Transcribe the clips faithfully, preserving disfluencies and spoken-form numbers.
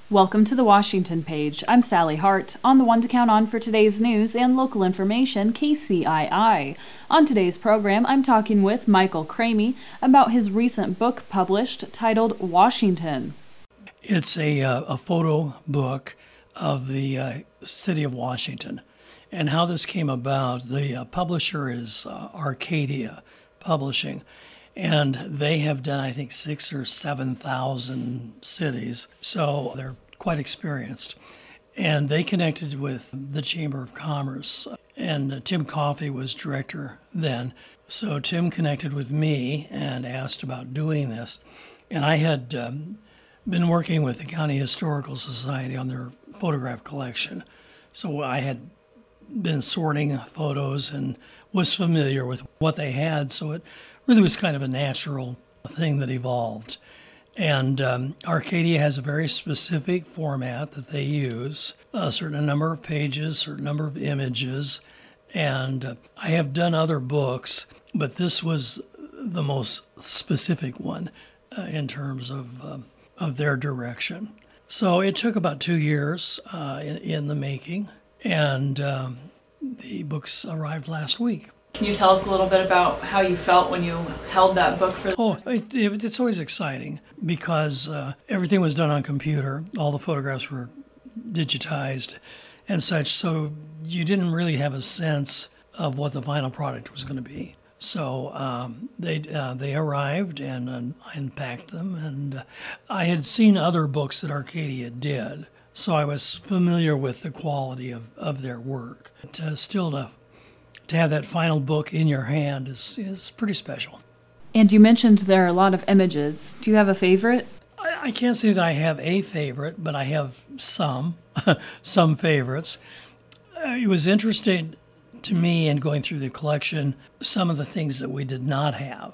Welcome to the Washington Page. I'm Sally Hart. On the one to count on for today's news and local information, K C I I. On today's program, I'm talking with Michael Cramey about his recent book published titled Washington. It's a, uh, a photo book of the uh, city of Washington. And how this came about, the uh, publisher is uh, Arcadia Publishing. And they have done, I think, six or seven thousand cities. So they're quite experienced. And they connected with the Chamber of Commerce. And Tim Coffey was director then. So Tim connected with me and asked about doing this. And I had um, been working with the County Historical Society on their photograph collection. So I had been sorting photos and was familiar with what they had. So it really was kind of a natural thing that evolved. And um, Arcadia has a very specific format that they use, a certain number of pages, a certain number of images. And uh, I have done other books, but this was the most specific one uh, in terms of, uh, of their direction. So it took about two years uh, in, in the making, and um, the books arrived last week. Can you tell us a little bit about how you felt when you held that book for? Oh, it, it, it's always exciting because uh, everything was done on computer. All the photographs were digitized and such, so you didn't really have a sense of what the final product was going to be. So um, they uh, they arrived, and uh, I unpacked them, and uh, I had seen other books that Arcadia did, so I was familiar with the quality of, of their work. But, uh, still to To have that final book in your hand is, is pretty special. And you mentioned there are a lot of images. Do you have a favorite? I, I can't say that I have a favorite, but I have some, some favorites. Uh, it was interesting to me in going through the collection, some of the things that we did not have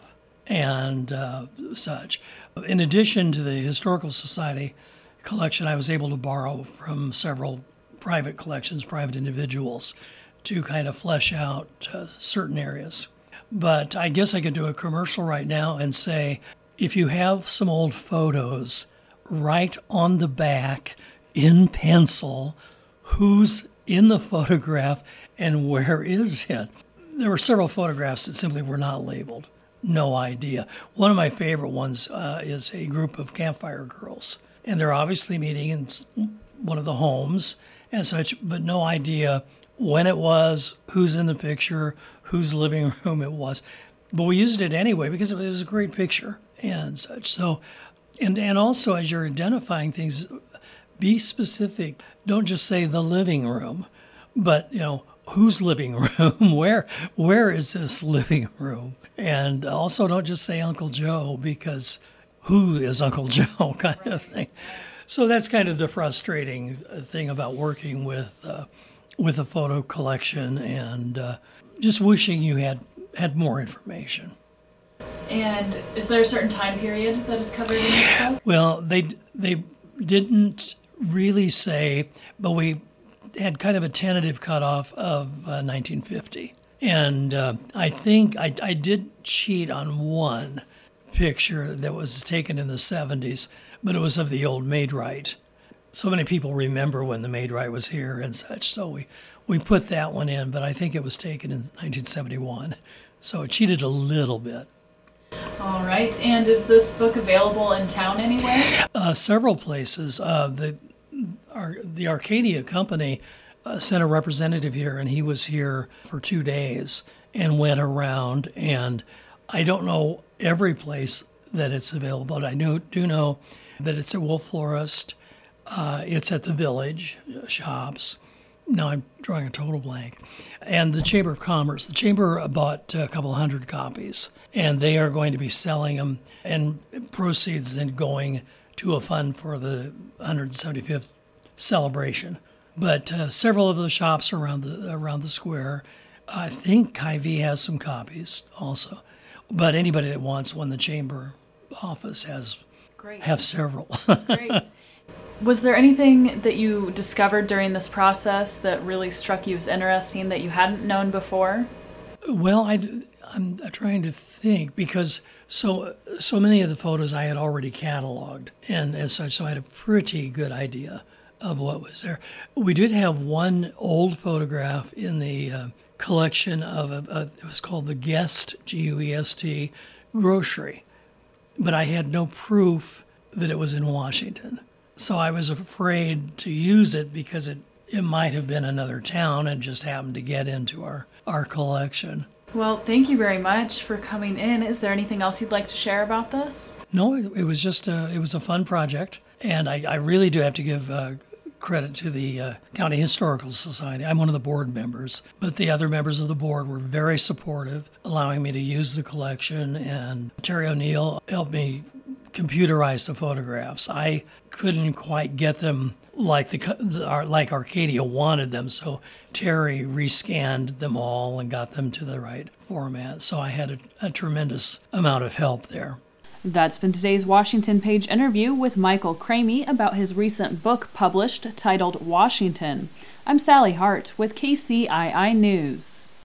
and uh, such. In addition to the Historical Society collection, I was able to borrow from several private collections, private individuals, to kind of flesh out uh, certain areas. But I guess I could do a commercial right now and say, if you have some old photos, write on the back in pencil who's in the photograph and where is it. There were several photographs that simply were not labeled. No idea. One of my favorite ones uh, is a group of campfire girls. And they're obviously meeting in one of the homes and such, but no idea when it was, who's in the picture, whose living room it was. But we used it anyway because it was a great picture and such. So, and, and also as you're identifying things, be specific. Don't just say the living room, but, you know, whose living room? Where, where is this living room? And also don't just say Uncle Joe, because who is Uncle Joe kind of thing. So that's kind of the frustrating thing about working with uh, with a photo collection, and uh, just wishing you had, had more information. And is there a certain time period that is covered in this book? Well, they they didn't really say, but we had kind of a tentative cutoff of uh, nineteen fifty. And uh, I think I, I did cheat on one picture that was taken in the seventies, but it was of the old Maid-Rite. So many people remember when the Maid-Rite was here and such, so we, we put that one in, but I think it was taken in nineteen seventy-one, so it cheated a little bit. All right, and is this book available in town anywhere? Uh, several places. Uh, the, our, the Arcadia Company uh, sent a representative here, and he was here for two days and went around, and I don't know every place that it's available, but I do, do know that it's at Wolf Florist. Uh, it's at the Village shops. Now I'm drawing a total blank. And the Chamber of Commerce. The Chamber bought a couple hundred copies, and they are going to be selling them, and proceeds then going to a fund for the one hundred seventy-fifth celebration. But uh, several of the shops around the around the square, I think Hy-Vee has some copies also. But anybody that wants one, the Chamber office has Great. have several. Great. Was there anything that you discovered during this process that really struck you as interesting that you hadn't known before? Well, I, I'm trying to think because so so many of the photos I had already cataloged and as such, so I had a pretty good idea of what was there. We did have one old photograph in the uh, collection of a, a, it was called the Guest, G U E S T, grocery, but I had no proof that it was in Washington. So I was afraid to use it because it, it might have been another town and just happened to get into our, our collection. Well, thank you very much for coming in. Is there anything else you'd like to share about this? No, it, it was just a, it was a fun project, and I, I really do have to give uh, credit to the uh, County Historical Society. I'm one of the board members, but the other members of the board were very supportive, allowing me to use the collection, and Terry O'Neill helped me computerize the photographs. I couldn't quite get them like the, the like Arcadia wanted them, so Terry rescanned them all and got them to the right format. So I had a, a tremendous amount of help there. That's been today's Washington Page interview with Michael Cramey about his recent book published titled Washington. I'm Sally Hart with K C I I News.